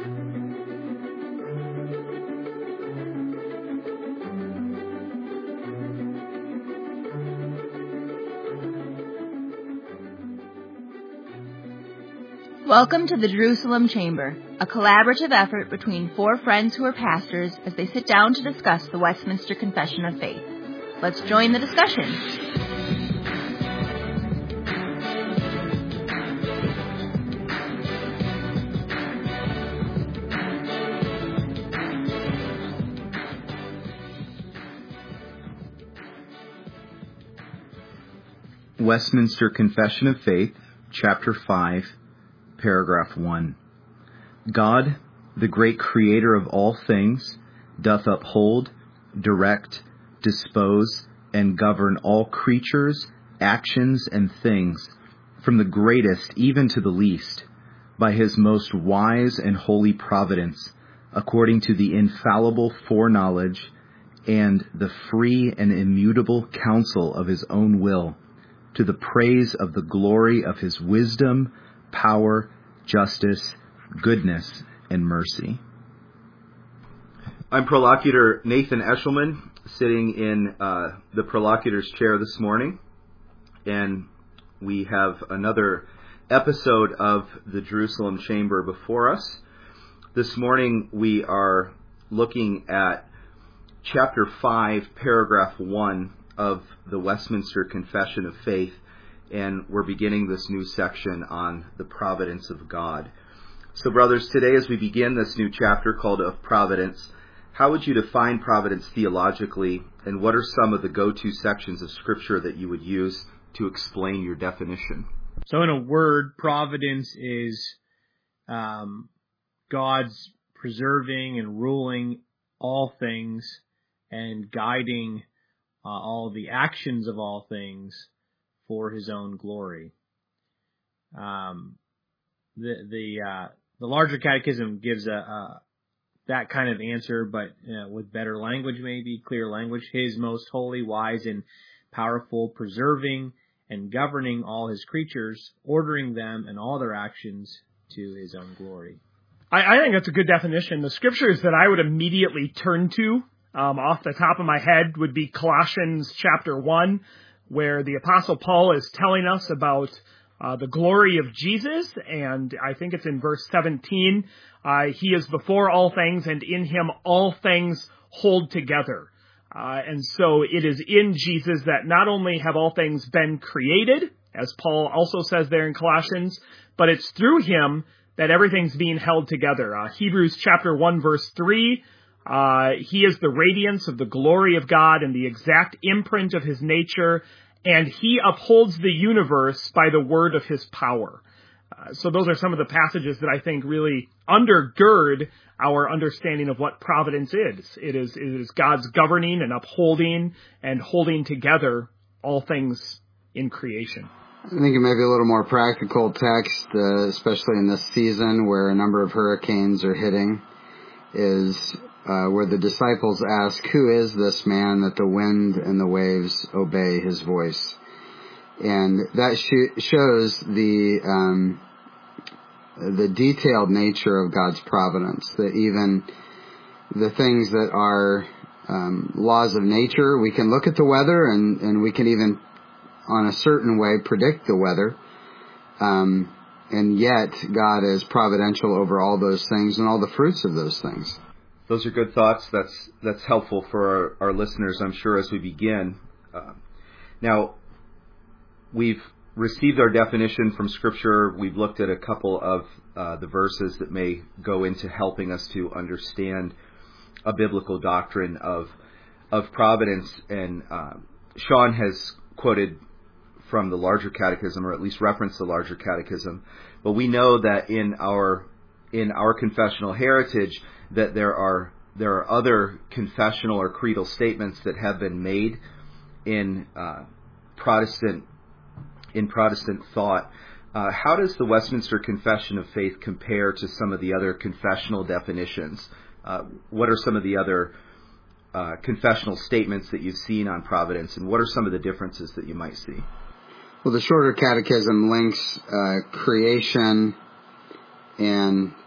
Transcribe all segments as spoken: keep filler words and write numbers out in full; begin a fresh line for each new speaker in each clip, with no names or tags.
Welcome to the Jerusalem Chamber, a collaborative effort between four friends who are pastors as they sit down to discuss the Westminster Confession of Faith. Let's join the discussion.
Westminster Confession of Faith, Chapter five, Paragraph one. God, the great creator of all things, doth uphold, direct, dispose, and govern all creatures, actions, and things, from the greatest even to the least, by his most wise and holy providence, according to the infallible foreknowledge and the free and immutable counsel of his own will, to the praise of the glory of his wisdom, power, justice, goodness, and mercy.
I'm Prolocutor Nathan Eshelman, sitting in uh, the Prolocutor's chair this morning, and we have another episode of the Jerusalem Chamber before us. This morning we are looking at Chapter five, Paragraph one of the Westminster Confession of Faith, and we're beginning this new section on the providence of God. So, brothers, today as we begin this new chapter called Of Providence, how would you define providence theologically, and what are some of the go-to sections of Scripture that you would use to explain your definition?
So in a word, providence is um, God's preserving and ruling all things and guiding uh, all the actions of all things for his own glory. Um, the the uh, the larger catechism gives a, a that kind of answer, but uh, with better language, maybe clear language. His most holy, wise, and powerful, preserving and governing all his creatures, ordering them and all their actions to his own glory.
I, I think that's a good definition. The scriptures that I would immediately turn to, um, off the top of my head, would be Colossians chapter one, where the Apostle Paul is telling us about uh, the glory of Jesus, and I think it's in verse seventeen, uh, he is before all things, and in him all things hold together. Uh, and so it is in Jesus that not only have all things been created, as Paul also says there in Colossians, but it's through him that everything's being held together. Uh, Hebrews chapter one, verse three, Uh, he is the radiance of the glory of God and the exact imprint of his nature, and he upholds the universe by the word of his power. Uh, so those are some of the passages that I think really undergird our understanding of what providence is. It is, it is God's governing and upholding and holding together all things in creation.
I think it may be a little more practical text, uh, especially in this season where a number of hurricanes are hitting, is Uh, where the disciples ask, who is this man that the wind and the waves obey his voice? And that sh- shows the um, the detailed nature of God's providence, that even the things that are um, laws of nature, we can look at the weather and, and we can even, on a certain way, predict the weather. Um, and yet, God is providential over all those things and all the fruits of those things.
Those are good thoughts. That's that's helpful for our, our listeners, I'm sure, as we begin. Uh, now, we've received our definition from Scripture. We've looked at a couple of uh, the verses that may go into helping us to understand a biblical doctrine of of providence. And uh, Sean has quoted from the larger catechism, or at least referenced the larger catechism. But we know that in our in our confessional heritage, that there are there are other confessional or creedal statements that have been made in uh, Protestant in Protestant thought. Uh, how does the Westminster Confession of Faith compare to some of the other confessional definitions? Uh, what are some of the other uh, confessional statements that you've seen on providence, and what are some of the differences that you might see?
Well, the shorter catechism links uh, creation and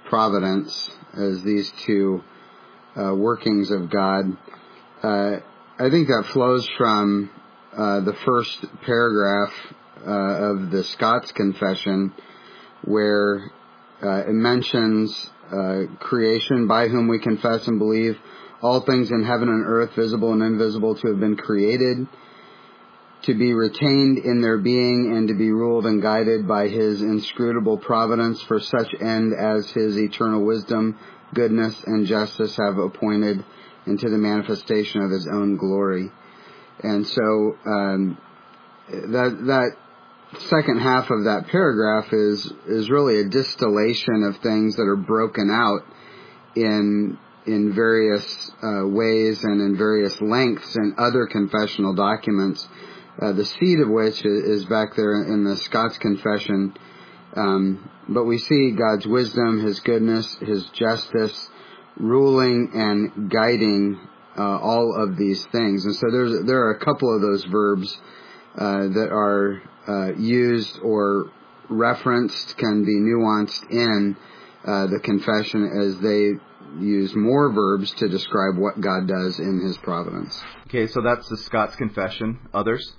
providence as these two uh, workings of God, uh, I think that flows from uh, the first paragraph uh, of the Scots Confession, where uh, it mentions uh, creation, by whom we confess and believe all things in heaven and earth, visible and invisible, to have been created, to be retained in their being, and to be ruled and guided by his inscrutable providence for such end as his eternal wisdom, goodness, and justice have appointed into the manifestation of his own glory. And so um, that that second half of that paragraph is is really a distillation of things that are broken out in in various uh, ways and in various lengths in other confessional documents, uh, the seed of which is back there in the Scots Confession. Um, but we see God's wisdom, his goodness, his justice, ruling and guiding uh, all of these things. And so there's there are a couple of those verbs uh, that are uh, used or referenced, can be nuanced in uh, the confession as they use more verbs to describe what God does in his providence.
Okay, so that's the Scots Confession. Others?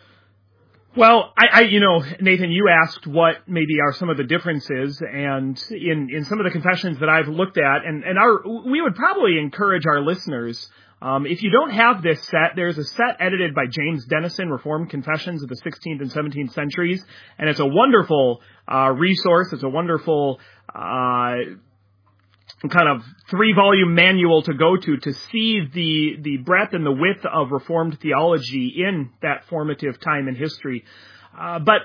Well, I, I, you know, Nathan, you asked what maybe are some of the differences, and in, in some of the confessions that I've looked at, and, and our, we would probably encourage our listeners, um, if you don't have this set, there's a set edited by James Denison, Reformed Confessions of the sixteenth and seventeenth centuries, and it's a wonderful uh, resource. It's a wonderful uh kind of three-volume manual to go to to see the the breadth and the width of Reformed theology in that formative time in history. Uh, but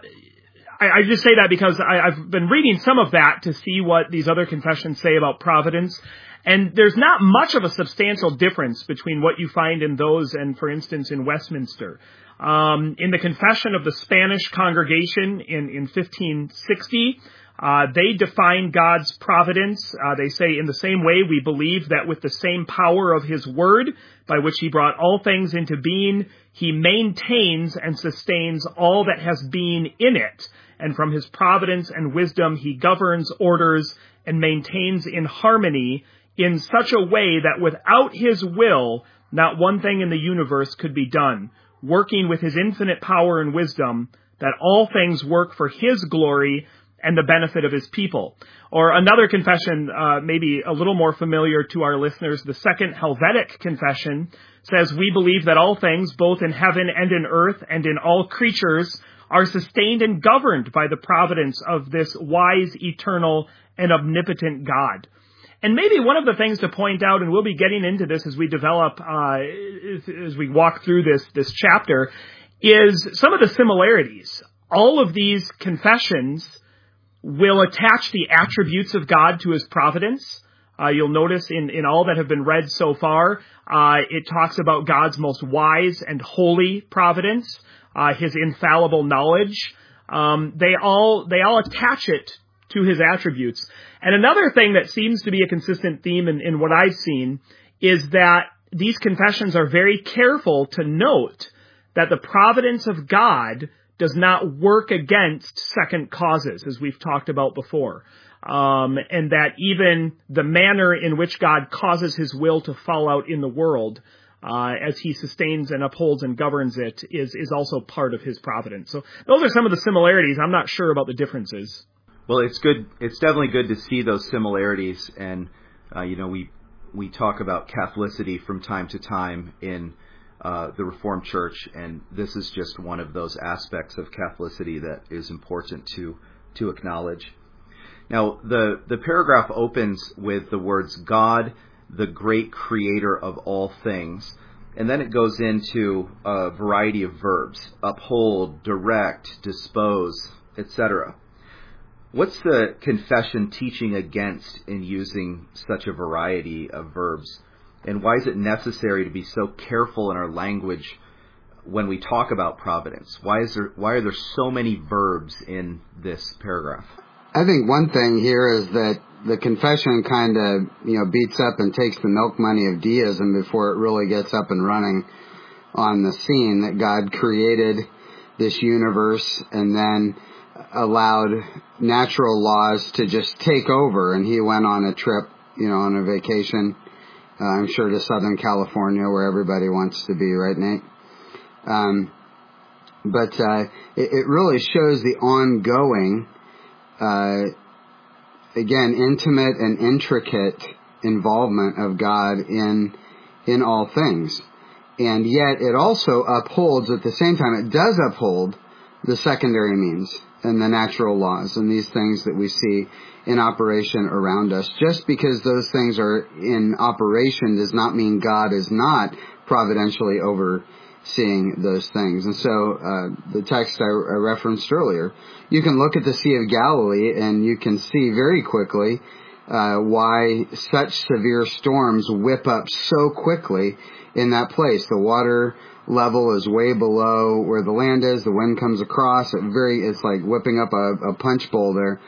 I, I just say that because I, I've been reading some of that to see what these other confessions say about providence, and there's not much of a substantial difference between what you find in those and, for instance, in Westminster. Um, in the Confession of the Spanish Congregation in, in fifteen sixty, Uh, they define God's providence. Uh, they say, in the same way, we believe that with the same power of his word, by which he brought all things into being, he maintains and sustains all that has been in it. And from his providence and wisdom, he governs, orders, and maintains in harmony in such a way that without his will, not one thing in the universe could be done, working with his infinite power and wisdom, that all things work for his glory and the benefit of his people. Or another confession, uh, maybe a little more familiar to our listeners, the Second Helvetic Confession says, we believe that all things, both in heaven and in earth and in all creatures, are sustained and governed by the providence of this wise, eternal, and omnipotent God. And maybe one of the things to point out, and we'll be getting into this as we develop, uh, as we walk through this, this chapter, is some of the similarities. All of these confessions will attach the attributes of God to his providence. Uh, you'll notice in, in all that have been read so far, uh, it talks about God's most wise and holy providence, uh, his infallible knowledge. Um, they all, they all attach it to his attributes. And another thing that seems to be a consistent theme in, in what I've seen is that these confessions are very careful to note that the providence of God does not work against second causes, as we've talked about before. Um, and that even the manner in which God causes his will to fall out in the world, uh, as he sustains and upholds and governs it, is, is also part of his providence. So those are some of the similarities. I'm not sure about the differences.
Well, it's good. It's definitely good to see those similarities. And, uh, you know, we, we talk about Catholicity from time to time in Uh, the Reformed Church, and this is just one of those aspects of Catholicity that is important to to acknowledge. Now, the, the paragraph opens with the words, God, the great creator of all things, and then it goes into a variety of verbs, uphold, direct, dispose, et cetera. What's the confession teaching against in using such a variety of verbs? And why is it necessary to be so careful in our language when we talk about providence? Why is there, why are there so many verbs in this paragraph?
I think one thing here is that the confession kind of, you know, beats up and takes the milk money of deism before it really gets up and running on the scene, that God created this universe and then allowed natural laws to just take over, and he went on a trip, you know, on a vacation, uh, I'm sure to Southern California, where everybody wants to be, right, Nate? Um, but uh, it, it really shows the ongoing, uh, again, intimate and intricate involvement of God in in all things. And yet it also upholds, at the same time, it does uphold the secondary means and the natural laws and these things that we see in operation around us. Just because those things are in operation does not mean God is not providentially overseeing those things. And so uh, the text I, I referenced earlier, you can look at the Sea of Galilee and you can see very quickly uh, why such severe storms whip up so quickly in that place. The water level is way below where the land is. The wind comes across. It very, it's like whipping up a, a punch bowl there.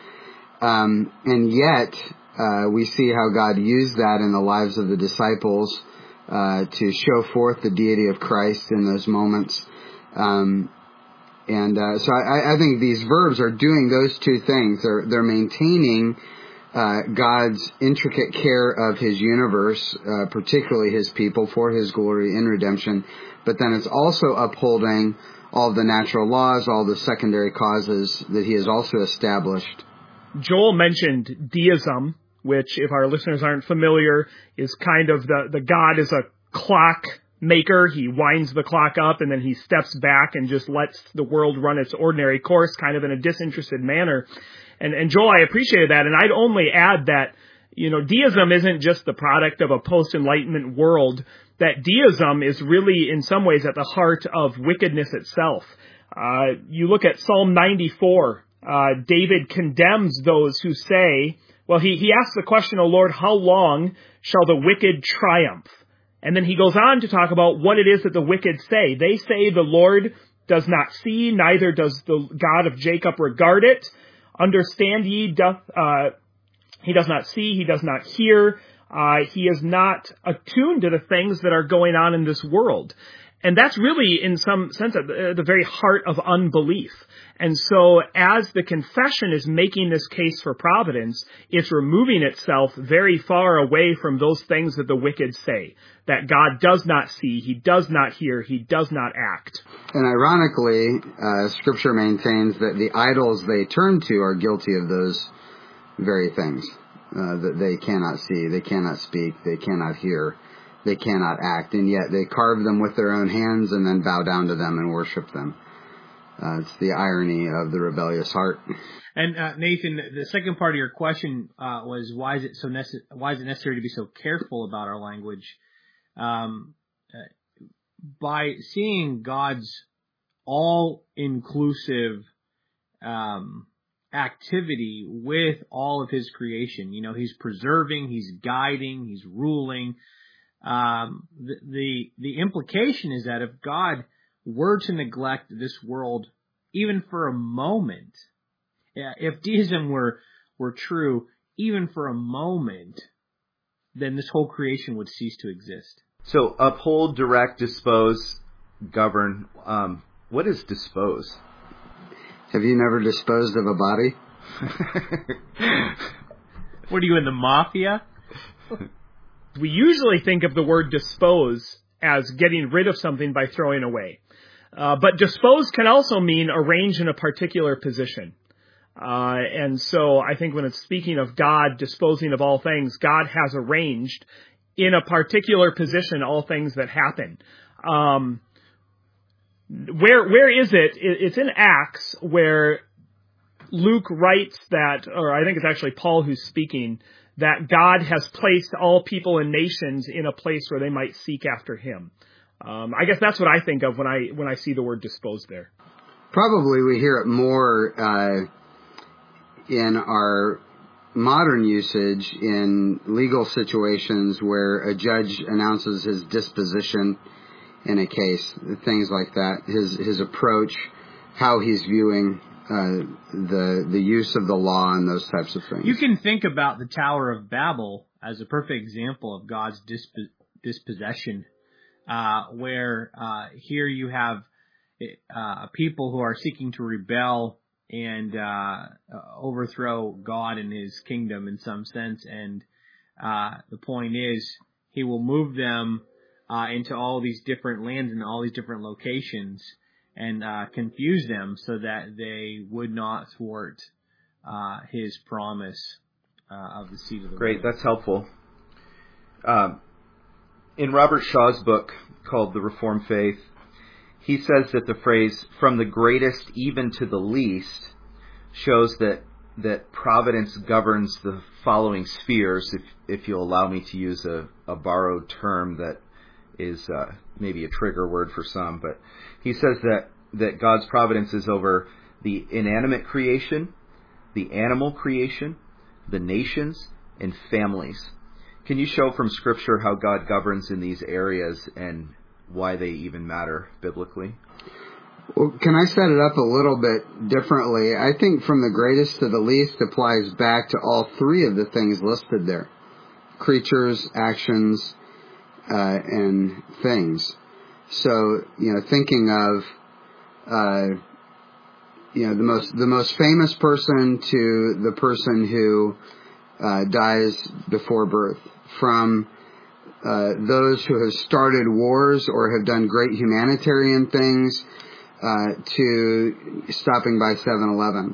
Um, and yet, uh, we see how God used that in the lives of the disciples, uh, to show forth the deity of Christ in those moments. Um, and, uh, so I, I think these verbs are doing those two things. They're, they're maintaining, uh, God's intricate care of his universe, uh, particularly his people for his glory in redemption. But then it's also upholding all the natural laws, all the secondary causes that he has also established.
Joel mentioned deism, which, if our listeners aren't familiar, is kind of the, the God is a clock maker. He winds the clock up and then he steps back and just lets the world run its ordinary course, kind of in a disinterested manner. And, and Joel, I appreciated that. And I'd only add that, you know, deism isn't just the product of a post-enlightenment world, that deism is really in some ways at the heart of wickedness itself. Uh, you look at Psalm ninety-four, uh, David condemns those who say, well, he, he asks the question, O Lord, how long shall the wicked triumph? And then he goes on to talk about what it is that the wicked say. They say the Lord does not see, neither does the God of Jacob regard it. Understand ye, doth, uh, he does not see, he does not hear. Uh, he is not attuned to the things that are going on in this world. And that's really, in some sense, at the, the very heart of unbelief. And so as the confession is making this case for providence, it's removing itself very far away from those things that the wicked say, that God does not see, he does not hear, he does not act.
And ironically, uh, Scripture maintains that the idols they turn to are guilty of those very things. Uh, that they cannot see, they cannot speak, they cannot hear, they cannot act, and yet they carve them with their own hands and then bow down to them and worship them. Uh, it's the irony of the rebellious heart.
And uh, Nathan, the second part of your question uh, was why is it so nece- why is it necessary to be so careful about our language? Um, uh, by seeing God's all-inclusive um, activity with all of his creation. You know, he's preserving, he's guiding, he's ruling. Um, the, the, the implication is that if God were to neglect this world even for a moment, if deism were, were true, even for a moment, then this whole creation would cease to exist.
So uphold, direct, dispose, govern. Um, what is dispose?
Have you never disposed of a body?
What are you, in the mafia?
We usually think of the word dispose as getting rid of something by throwing away. Uh, but dispose can also mean arrange in a particular position. Uh, and so I think when it's speaking of God disposing of all things, God has arranged in a particular position all things that happen. Um, Where, where is it? It's in Acts where Luke writes that, or I think it's actually Paul who's speaking, that God has placed all people and nations in a place where they might seek after him. Um, I guess that's what I think of when I, when I see the word dispose there.
Probably we hear it more, uh, in our modern usage in legal situations where a judge announces his disposition in a case, things like that, his his approach, how he's viewing uh, the the use of the law and those types of things.
You can think about the Tower of Babel as a perfect example of God's disp- dispossession, uh, where uh, here you have uh, people who are seeking to rebel and uh, overthrow God and his kingdom in some sense. And uh, the point is, he will move them uh, into all these different lands and all these different locations and uh, confuse them so that they would not thwart uh, his promise uh, of the seed of the
Great,
woman.
that's helpful. Um, in Robert Shaw's book called The Reformed Faith, he says that the phrase, from the greatest even to the least, shows that that providence governs the following spheres, if if you'll allow me to use a, a borrowed term that is uh, maybe a trigger word for some, but he says that, that God's providence is over the inanimate creation, the animal creation, the nations, and families. Can you show from Scripture how God governs in these areas and why they even matter biblically?
Well, can I set it up a little bit differently? I think from the greatest to the least applies back to all three of the things listed there. Creatures, actions, uh, and things. So, you know, thinking of, uh, you know, the most, the most famous person to the person who, uh, dies before birth, from, uh, those who have started wars or have done great humanitarian things, Uh, to stopping by seven eleven.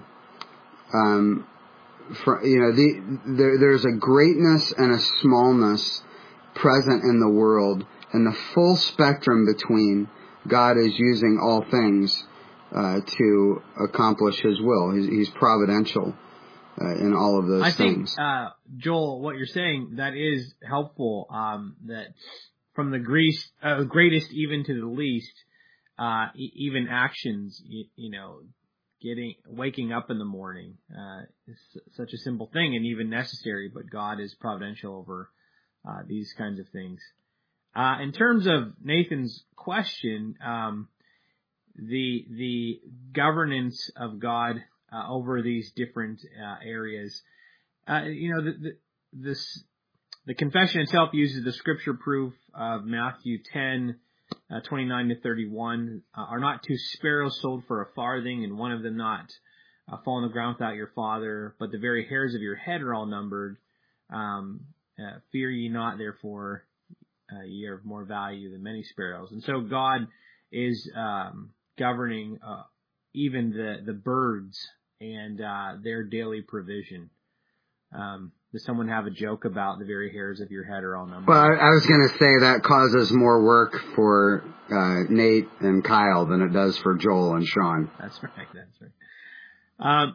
Um, for, you know, the, there, there's a greatness and a smallness present in the world, and the full spectrum between. God is using all things uh, to accomplish His will. He's, he's providential uh, in all of those
I
things.
think, uh, Joel, what you're saying, that is helpful, um, that from the greatest, uh, greatest even to the least, Uh, e- even actions, you, you know, getting, waking up in the morning, uh, is such a simple thing and even necessary, but God is providential over, uh, these kinds of things. Uh, in terms of Nathan's question, um, the, the governance of God, uh, over these different, uh, areas, uh, you know, the, the, this, the confession itself uses the scripture proof of Matthew ten, Uh, twenty-nine to thirty-one, uh, are not two sparrows sold for a farthing, and one of them not uh, fall on the ground without your Father, but the very hairs of your head are all numbered. Um, uh, fear ye not, therefore, uh, ye are of more value than many sparrows. And so God is um, governing uh, even the, the birds and uh, their daily provision. Um, does someone have a joke about the very hairs of your head are all numbered?
Well, I, I was going to say that causes more work for uh, Nate and Kyle than it does for Joel and Sean.
That's right. That's right. Um,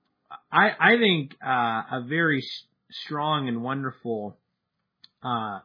I I think uh, a very s- strong and wonderful uh,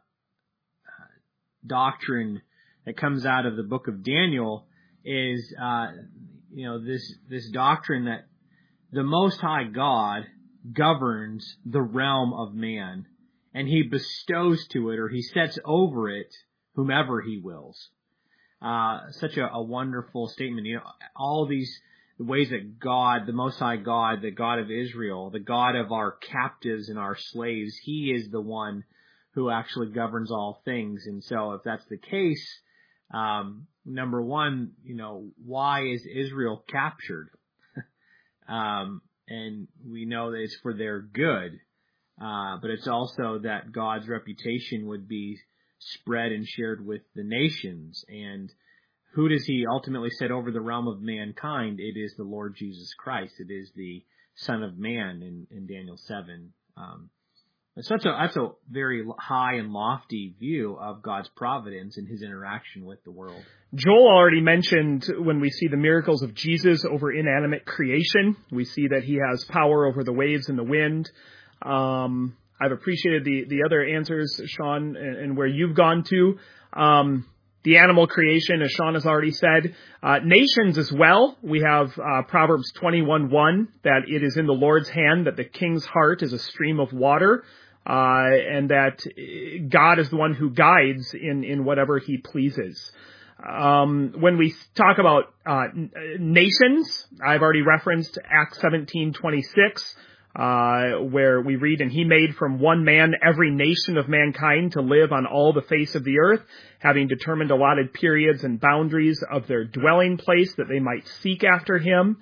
doctrine that comes out of the book of Daniel is uh, you know this this doctrine that the Most High God governs the realm of man, and he bestows to it, or he sets over it, whomever he wills. Uh, such a, a wonderful statement. You know, all these ways that God, the Most High God, the God of Israel, the God of our captives and our slaves, he is the one who actually governs all things. And so if that's the case, um, number one, you know, why is Israel captured? um, And we know that it's for their good, uh, but it's also that God's reputation would be spread and shared with the nations. And who does he ultimately set over the realm of mankind? It is the Lord Jesus Christ. It is the Son of Man in, in Daniel seven. Um, such a, that's a very high and lofty view of God's providence and his interaction with the world.
Joel already mentioned when we see the miracles of Jesus over inanimate creation, we see that he has power over the waves and the wind. Um, I've appreciated the, the other answers, Sean, and, and where you've gone to. Um, the animal creation, as Sean has already said. Uh, nations as well. We have uh, Proverbs twenty-one one, that it is in the Lord's hand, that the king's heart is a stream of water, uh, and that God is the one who guides in, in whatever he pleases. Um, when we talk about uh, nations, I've already referenced Acts seventeen twenty-six, uh, where we read, "And he made from one man every nation of mankind to live on all the face of the earth, having determined allotted periods and boundaries of their dwelling place, that they might seek after him."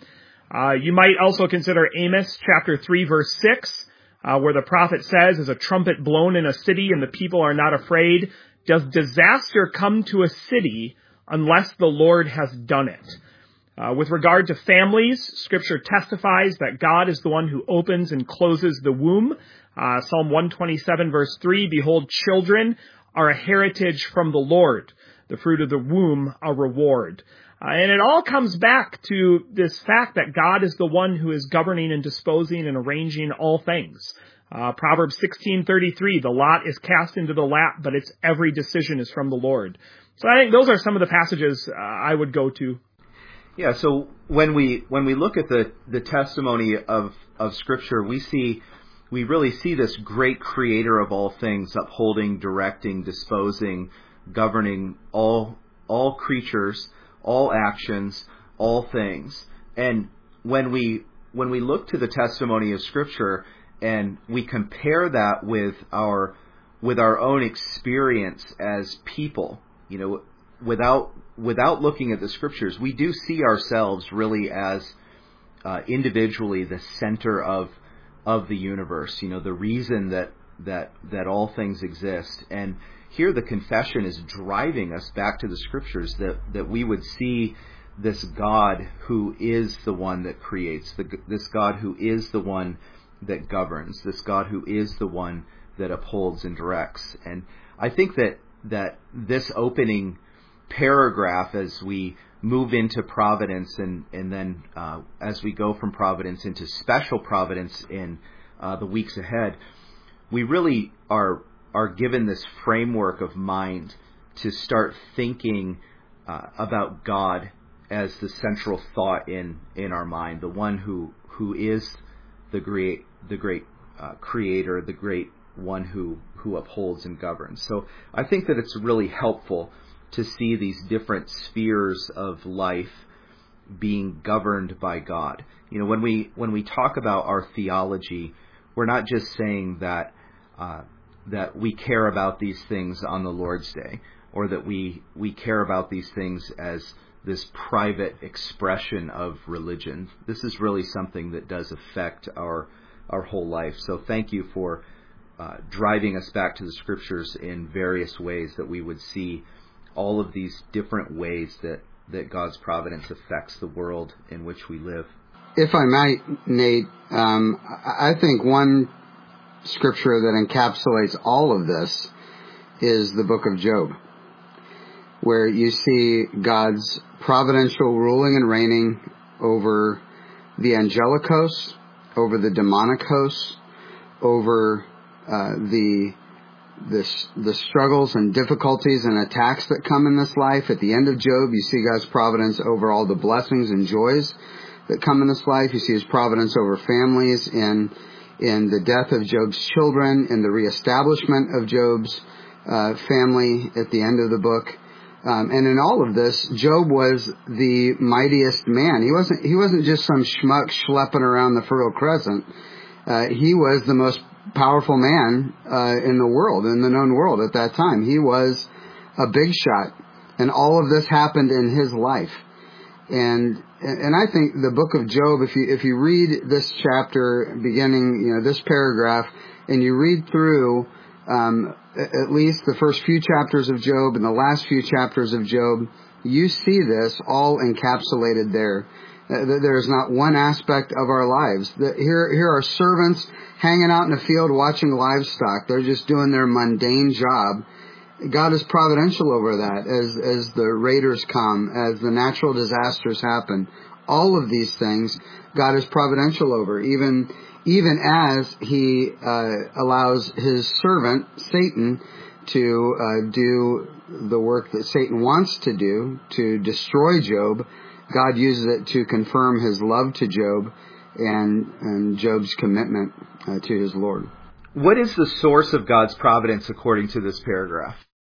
Uh, you might also consider Amos chapter three, verse six, uh, where the prophet says, "As a trumpet blown in a city and the people are not afraid, does disaster come to a city unless the Lord has done it." Uh, with regard to families, Scripture testifies that God is the one who opens and closes the womb. Uh, Psalm one twenty-seven, verse three, "Behold, children are a heritage from the Lord, the fruit of the womb a reward." Uh, and it all comes back to this fact that God is the one who is governing and disposing and arranging all things. Uh, Proverbs sixteen thirty-three, "The lot is cast into the lap, but its every decision is from the Lord." So I think those are some of the passages uh, I would go to.
Yeah, so when we when we look at the, the testimony of, of Scripture, we see we really see this great creator of all things upholding, directing, disposing, governing all all creatures, all actions, all things. And when we when we look to the testimony of Scripture and we compare that with our with our own experience as people, you know, without without looking at the Scriptures, we do see ourselves really as uh, individually the center of of the universe. You know, the reason that that that all things exist. And here the confession is driving us back to the Scriptures, that, that we would see this God who is the one that creates, the, this God who is the one that governs, this God who is the one that upholds and directs. And I think that, that this opening paragraph, as we move into providence and, and then uh, as we go from providence into special providence in uh, the weeks ahead, we really are are given this framework of mind to start thinking uh, about God as the central thought in, in our mind, the one who who is the great the great uh, creator, the great one who, who upholds and governs. So I think that it's really helpful to see these different spheres of life being governed by God. You know, when we when we talk about our theology, we're not just saying that uh, that we care about these things on the Lord's Day, or that we we care about these things as this private expression of religion. This is really something that does affect our our whole life. So thank you for uh, driving us back to the Scriptures in various ways, that we would see all of these different ways that, that God's providence affects the world in which we live.
If I might, Nate, um, I think one Scripture that encapsulates all of this is the book of Job, where you see God's providential ruling and reigning over the angelic hosts, over the demonic hosts, over uh, the, the the struggles and difficulties and attacks that come in this life. At the end of Job, you see God's providence over all the blessings and joys that come in this life. You see His providence over families, in in the death of Job's children, in the reestablishment of Job's uh, family at the end of the book. Um, and in all of this, Job was the mightiest man. He wasn't he wasn't just some schmuck schlepping around the Fertile Crescent. Uh, he was the most powerful man uh, in the world, in the known world at that time. He was a big shot. And all of this happened in his life. And and I think the book of Job, if you if you read this chapter, beginning, you know, this paragraph, and you read through um, at least the first few chapters of Job and the last few chapters of Job, you see this all encapsulated there. There is not one aspect of our lives. Here, here are servants hanging out in the field watching livestock. They're just doing their mundane job. God is providential over that as, as the raiders come, as the natural disasters happen. All of these things, God is providential over, even, even as He uh, allows His servant, Satan, to uh, do the work that Satan wants to do, to destroy Job. God uses it to confirm His love to Job and, and Job's commitment uh, to his Lord.
What is the source of God's providence according to this paragraph?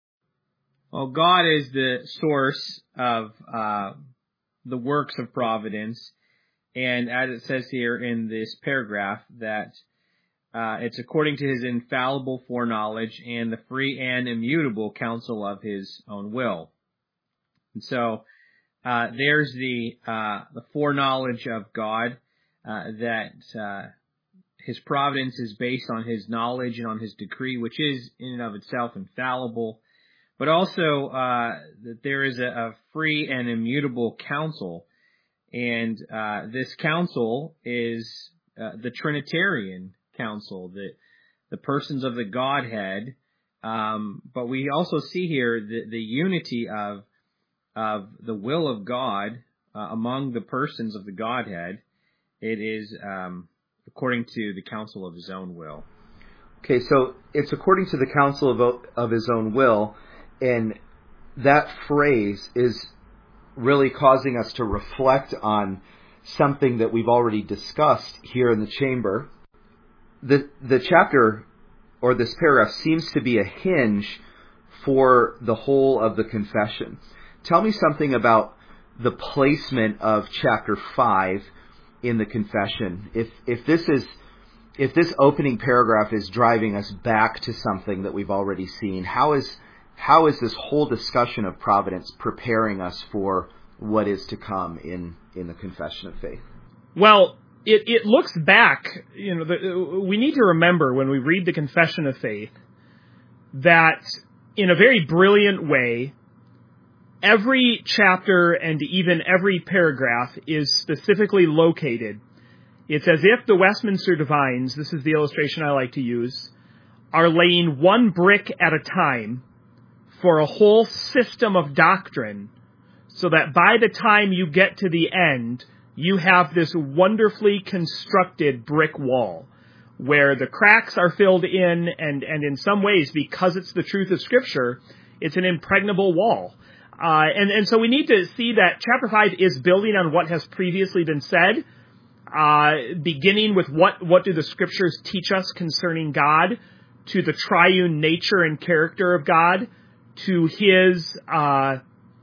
Well, God is the source of uh, the works of providence. And as it says here in this paragraph, that uh, it's according to His infallible foreknowledge and the free and immutable counsel of His own will. And so uh, there's the uh, the foreknowledge of God, uh, that uh, His providence is based on His knowledge and on His decree, which is in and of itself infallible, but also uh, that there is a, a free and immutable counsel, and uh, this counsel is uh, the Trinitarian counsel, the the persons of the Godhead. Um, but we also see here the, the unity of of the will of God uh, among the persons of the Godhead. It is um, according to the counsel of His own will.
Okay, so it's according to the counsel of of His own will, and that phrase is really causing us to reflect on something that we've already discussed here in the chamber. The the chapter, or this paragraph, seems to be a hinge for the whole of the confession. Tell me something about the placement of chapter five in the confession. If if this is if this opening paragraph is driving us back to something that we've already seen, how is how is this whole discussion of providence preparing us for what is to come in, in the confession of faith?
Well, It, it looks back, you know, the, we need to remember when we read the Confession of Faith that in a very brilliant way, every chapter and even every paragraph is specifically located. It's as if the Westminster Divines, this is the illustration I like to use, are laying one brick at a time for a whole system of doctrine, so that by the time you get to the end, you have this wonderfully constructed brick wall where the cracks are filled in, and, and in some ways, because it's the truth of Scripture, it's an impregnable wall. Uh, and, and so we need to see that chapter five is building on what has previously been said, uh, beginning with what, what do the Scriptures teach us concerning God, to the triune nature and character of God, to His, uh,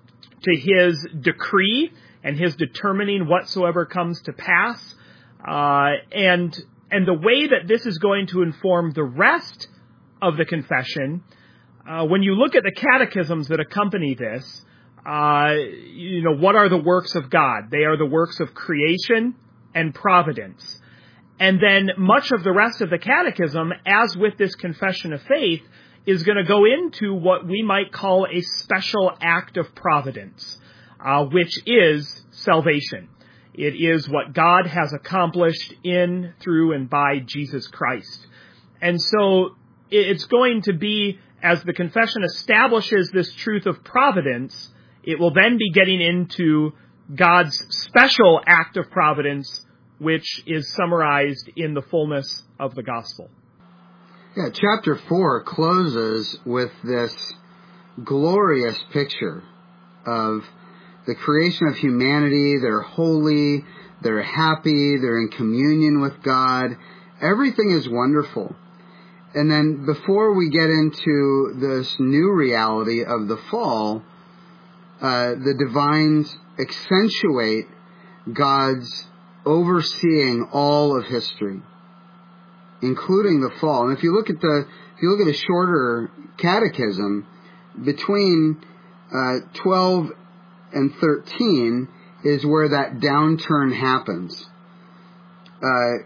to His decree, and His determining whatsoever comes to pass, uh, and and the way that this is going to inform the rest of the confession. Uh, when you look at the catechisms that accompany this, uh, you know, what are the works of God? They are the works of creation and providence. And then much of the rest of the catechism, as with this confession of faith, is going to go into what we might call a special act of providence, uh, which is salvation. It is what God has accomplished in, through, and by Jesus Christ. And so it's going to be, as the confession establishes this truth of providence, it will then be getting into God's special act of providence, which is summarized in the fullness of the gospel.
Yeah, chapter four closes with this glorious picture of the creation of humanity. They're holy, they're happy, they're in communion with God. Everything is wonderful. And then before we get into this new reality of the fall, uh, the divines accentuate God's overseeing all of history, including the fall. And if you look at the if you look at a shorter catechism, between uh, twelve and thirteen is where that downturn happens. Uh,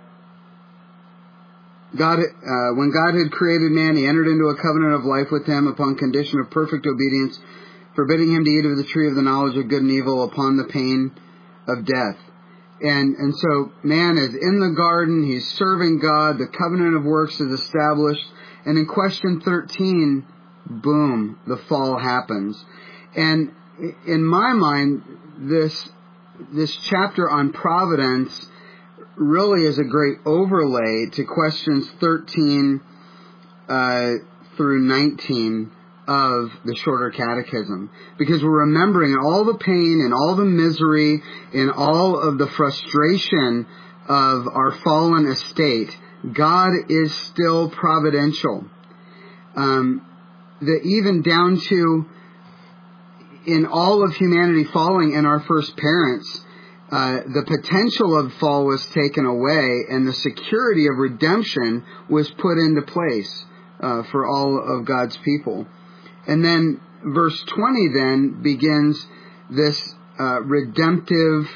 God, uh, when God had created man, He entered into a covenant of life with him upon condition of perfect obedience, forbidding him to eat of the tree of the knowledge of good and evil upon the pain of death. And and so man is in the garden, he's serving God, the covenant of works is established, and in question thirteen, boom, the fall happens. And in my mind, this this chapter on providence really is a great overlay to questions thirteen uh, through nineteen of the shorter catechism, because we're remembering all the pain and all the misery and all of the frustration of our fallen estate. God is still providential. Um, the, even down to, in all of humanity falling in our first parents, uh, the potential of fall was taken away and the security of redemption was put into place uh, for all of God's people. And then verse twenty then begins this uh, redemptive,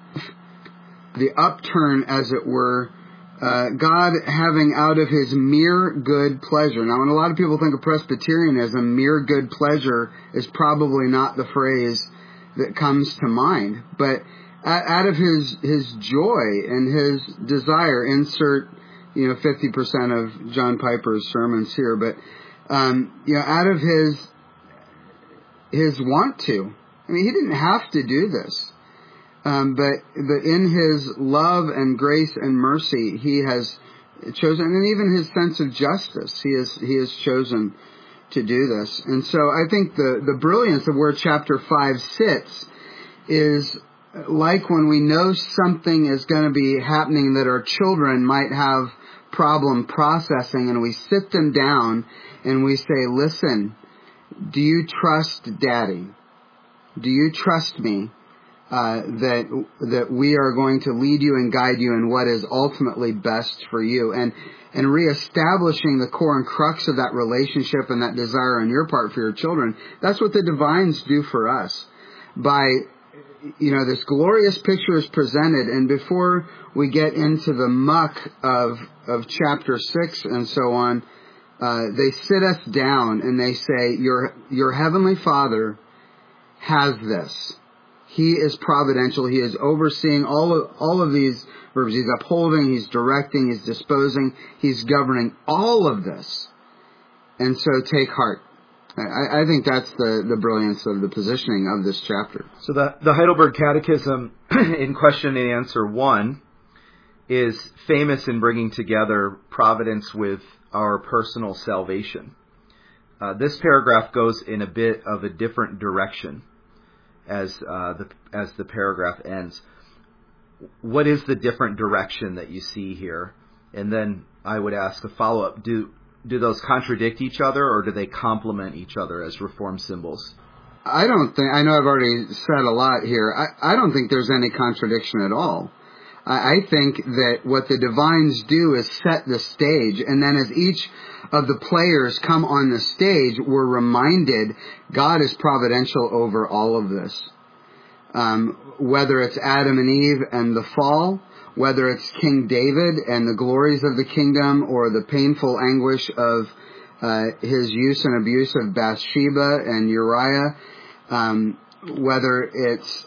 the upturn, as it were, uh, God having out of his mere good pleasure. Now, when a lot of people think of Presbyterianism, mere good pleasure is probably not the phrase that comes to mind. But out of his, his joy and his desire, insert, you know, fifty percent of John Piper's sermons here, but, um, you know, out of his, his want to. I mean, he didn't have to do this. Um, but, but in his love and grace and mercy, he has chosen, and even his sense of justice, he has, he has chosen to do this. And so I think the, the brilliance of where chapter five sits is like when we know something is going to be happening that our children might have problem processing, and we sit them down and we say, listen, do you trust Daddy? Do you trust me? Uh, that that we are going to lead you and guide you in what is ultimately best for you, and and reestablishing the core and crux of that relationship and that desire on your part for your children. That's what the divines do for us. By, you know, this glorious picture is presented, and before we get into the muck of of chapter six and so on, uh, they sit us down and they say, your your heavenly Father has this. He is providential. He is overseeing all of, all of these verbs. He's upholding, he's directing, he's disposing, he's governing all of this. And so take heart. I, I think that's the, the brilliance of the positioning of this chapter.
So the, the Heidelberg Catechism in question and answer one is famous in bringing together providence with our personal salvation. Uh, this paragraph goes in a bit of a different direction as uh, the as the paragraph ends. What is the different direction that you see here? And then I would ask the follow-up, do do those contradict each other, or do they complement each other as Reformed symbols?
I don't think, I know I've already said a lot here, I, I don't think there's any contradiction at all. I, I think that what the divines do is set the stage, and then as each of the players come on the stage, we're reminded God is providential over all of this. Um, whether it's Adam and Eve and the fall, whether it's King David and the glories of the kingdom, or the painful anguish of uh, his use and abuse of Bathsheba and Uriah, um, whether it's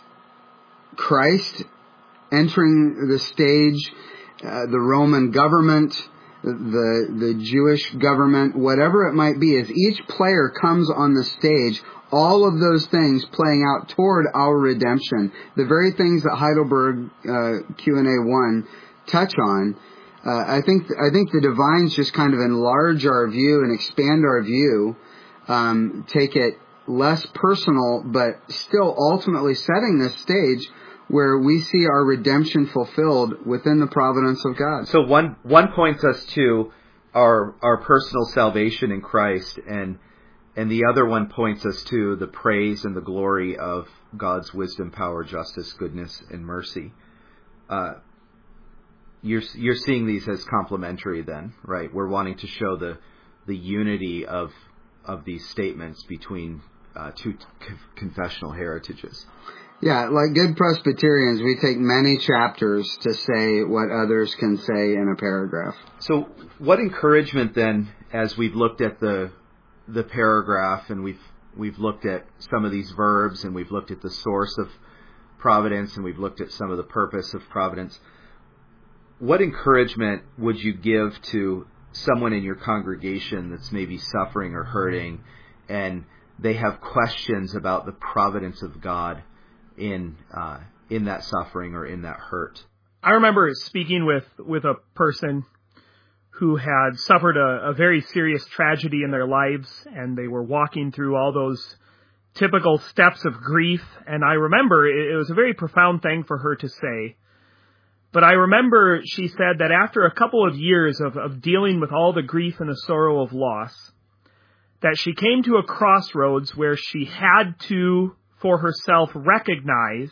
Christ entering the stage, uh, the Roman government, the the Jewish government, whatever it might be, as each player comes on the stage, all of those things playing out toward our redemption, the very things that Heidelberg uh, Q and A one touch on, uh, I think I think the divines just kind of enlarge our view and expand our view, um, take it less personal, but still ultimately setting this stage where we see our redemption fulfilled within the providence of God.
So one one points us to our our personal salvation in Christ, and and the other one points us to the praise and the glory of God's wisdom, power, justice, goodness, and mercy. Uh, you're you're seeing these as complementary, then, right? We're wanting to show the the unity of of these statements between uh, two c- confessional heritages.
Yeah, like good Presbyterians, we take many chapters to say what others can say in a paragraph.
So what encouragement then, as we've looked at the the paragraph, and we've we've looked at some of these verbs, and we've looked at the source of providence, and we've looked at some of the purpose of providence, what encouragement would you give to someone in your congregation that's maybe suffering or hurting, and they have questions about the providence of God in uh, in that suffering or in that hurt?
I remember speaking with, with a person who had suffered a, a very serious tragedy in their lives, and they were walking through all those typical steps of grief. And I remember it, it was a very profound thing for her to say. But I remember she said that after a couple of years of, of dealing with all the grief and the sorrow of loss, that she came to a crossroads where she had to, for herself, recognize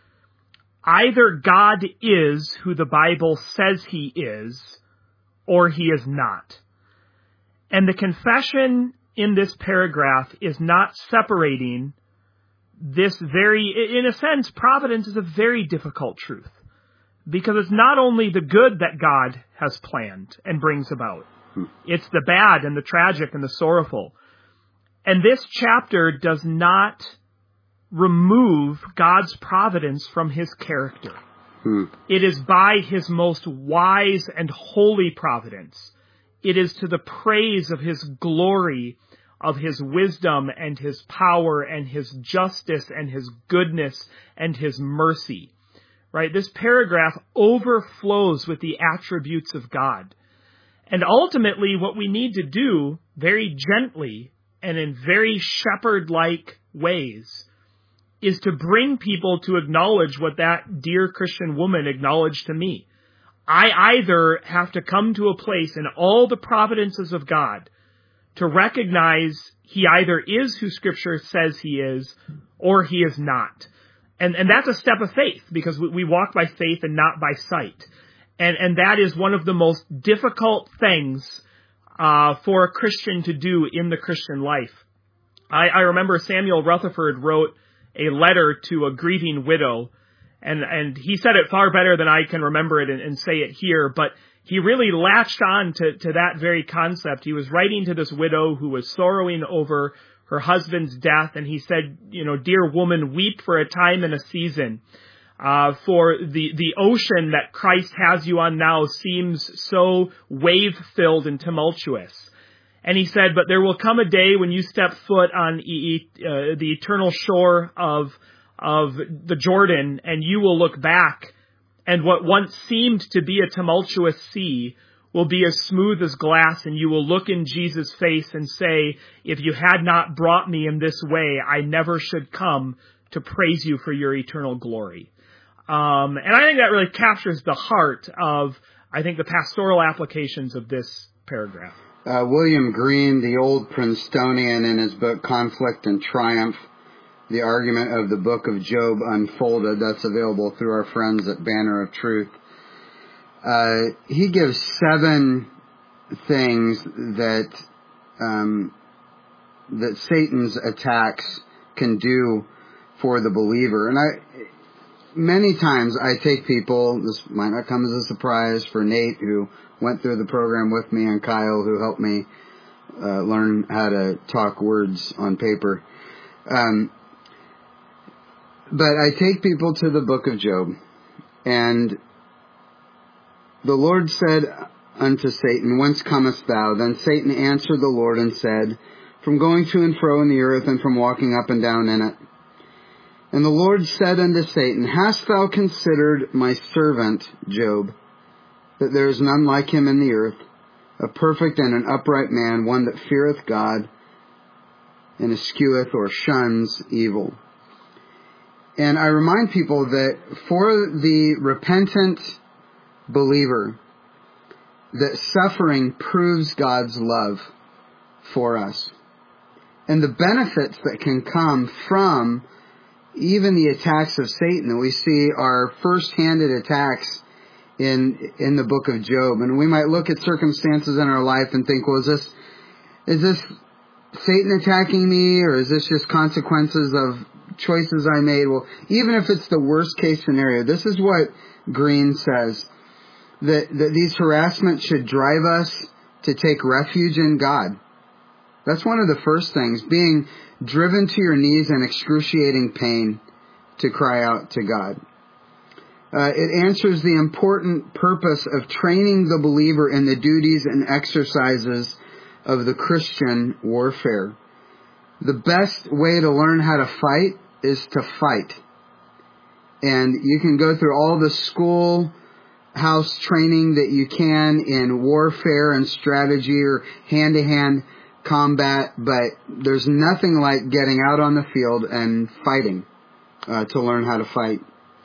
either God is who the Bible says he is, or he is not. And the confession in this paragraph is not separating this very, in a sense, providence is a very difficult truth. Because it's not only the good that God has planned and brings about. It's the bad and the tragic and the sorrowful. And this chapter does not remove God's providence from his character. Hmm. It is by his most wise and holy providence. It is to the praise of his glory, of his wisdom and his power and his justice and his goodness and his mercy. Right? This paragraph overflows with the attributes of God. And ultimately, what we need to do, very gently and in very shepherd-like ways, is to bring people to acknowledge what that dear Christian woman acknowledged to me. I either have to come to a place in all the providences of God to recognize he either is who Scripture says he is, or he is not. And and that's a step of faith, because we, we walk by faith and not by sight. And and that is one of the most difficult things uh, for a Christian to do in the Christian life. I, I remember Samuel Rutherford wrote a letter to a grieving widow, and, and he said it far better than I can remember it and, and say it here, but he really latched on to, to that very concept. He was writing to this widow who was sorrowing over her husband's death, and he said, you know, dear woman, weep for a time and a season. Uh, for the, the ocean that Christ has you on now seems so wave-filled and tumultuous. And he said, but there will come a day when you step foot on e- uh, the eternal shore of, of the Jordan, and you will look back, and what once seemed to be a tumultuous sea will be as smooth as glass, and you will look in Jesus' face and say, if you had not brought me in this way, I never should come to praise you for your eternal glory. Um, and I think that really captures the heart of, I think, the pastoral applications of this paragraph.
Uh, William Green, the old Princetonian, in his book Conflict and Triumph, the argument of the book of Job unfolded, that's available through our friends at Banner of Truth. Uh, he gives seven things that um, that Satan's attacks can do for the believer. And I, many times I take people, this might not come as a surprise for Nate, who went through the program with me, and Kyle, who helped me uh, learn how to talk words on paper. Um, but I take people to the book of Job, and the Lord said unto Satan, whence comest thou? Then Satan answered the Lord and said, from going to and fro in the earth, and from walking up and down in it. And the Lord said unto Satan, hast thou considered my servant Job, that there is none like him in the earth, a perfect and an upright man, one that feareth God, and escheweth or shuns evil. And I remind people that for the repentant believer, that suffering proves God's love for us. And the benefits that can come from even the attacks of Satan that we see are first-handed attacks in in the book of Job. And we might look at circumstances in our life and think, well, is this is this Satan attacking me, or is this just consequences of choices I made? Well, even if it's the worst case scenario, this is what Green says, that, that these harassments should drive us to take refuge in God. That's one of the first things, being driven to your knees in excruciating pain to cry out to God. Uh, it answers the important purpose of training the believer in the duties and exercises of the Christian warfare. The best way to learn how to fight is to fight. And you can go through all the school house training that you can in warfare and strategy or hand-to-hand combat, but there's nothing like getting out on the field and fighting uh, to learn how to fight.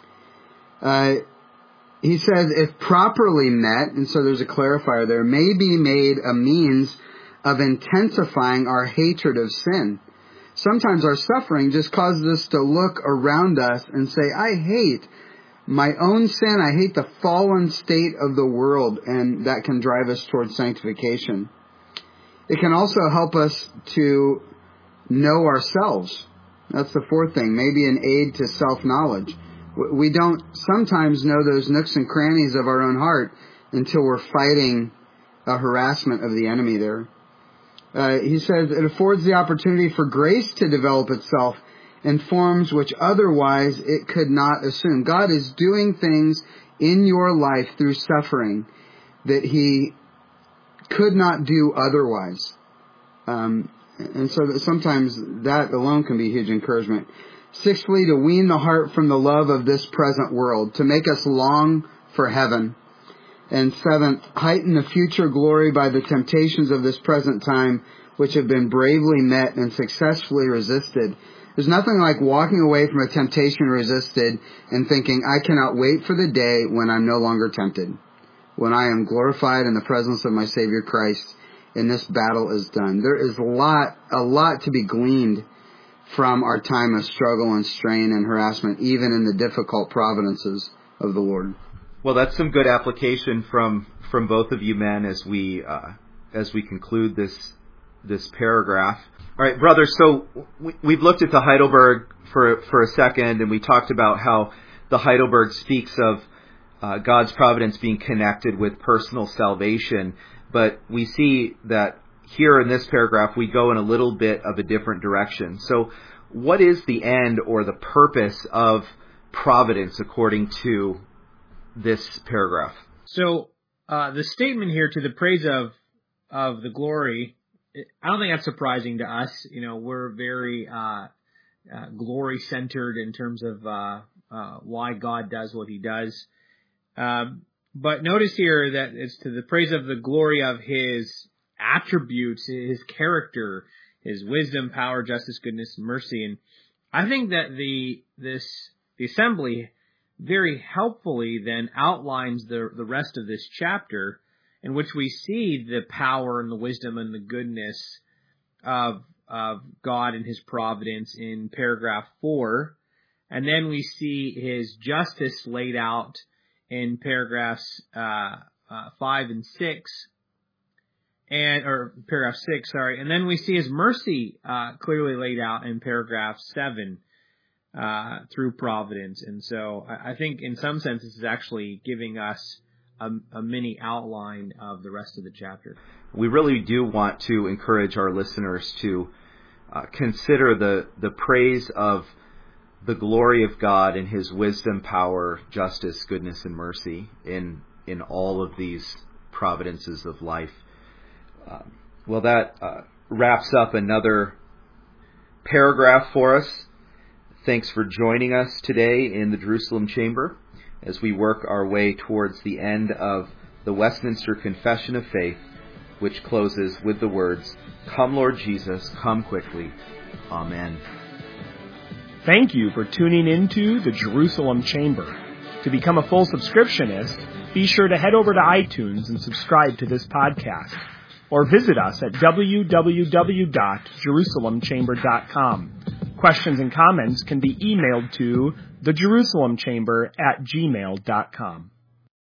Uh, he says, if properly met, and so there's a clarifier there, may be made a means of intensifying our hatred of sin. Sometimes our suffering just causes us to look around us and say, I hate my own sin. I hate the fallen state of the world, and that can drive us towards sanctification. It can also help us to know ourselves. That's the fourth thing. Maybe an aid to self-knowledge. We don't sometimes know those nooks and crannies of our own heart until we're fighting a harassment of the enemy there. Uh, he says it affords the opportunity for grace to develop itself in forms which otherwise it could not assume. God is doing things in your life through suffering that He could not do otherwise. Um, and so that sometimes that alone can be a huge encouragement. Sixthly, to wean the heart from the love of this present world, to make us long for heaven. And seventh, heighten the future glory by the temptations of this present time, which have been bravely met and successfully resisted. There's nothing like walking away from a temptation resisted and thinking, I cannot wait for the day when I'm no longer tempted, when I am glorified in the presence of my Savior Christ, and this battle is done. There is a lot, a lot to be gleaned from our time of struggle and strain and harassment, even in the difficult providences of the Lord.
Well, that's some good application from from both of you men as we uh, as we conclude this this paragraph. All right, brother. So we, we've looked at the Heidelberg for for a second, and we talked about how the Heidelberg speaks of uh, God's providence being connected with personal salvation. But we see that here in this paragraph we go in a little bit of a different direction. So, what is the end or the purpose of providence according to this paragraph?
So uh, the statement here, to the praise of of the glory, I don't think that's surprising to us. You know, we're very uh, uh, glory centered in terms of uh, uh, why God does what He does. Um, but notice here that it's to the praise of the glory of His attributes, His character, His wisdom, power, justice, goodness, and mercy. And I think that the this the assembly very helpfully then outlines the the rest of this chapter, in which we see the power and the wisdom and the goodness of of God and His providence in paragraph four, and then we see His justice laid out in paragraphs uh, uh, five and six, and or paragraph six, sorry, and then we see His mercy uh, clearly laid out in paragraph seven. Uh, through providence. And so I, I think in some sense this is actually giving us a, a mini outline of the rest of the chapter.
We really do want to encourage our listeners to uh, consider the, the praise of the glory of God and His wisdom, power, justice, goodness, and mercy in in all of these providences of life. Uh, well, that uh, wraps up another paragraph for us. Thanks for joining us today in the Jerusalem Chamber as we work our way towards the end of the Westminster Confession of Faith, which closes with the words, "Come, Lord Jesus, come quickly. Amen."
Thank you for tuning into the Jerusalem Chamber. To become a full subscriptionist, be sure to head over to iTunes and subscribe to this podcast, or visit us at w w w dot jerusalem chamber dot com. Questions and comments can be emailed to the jerusalem chamber at gmail dot com.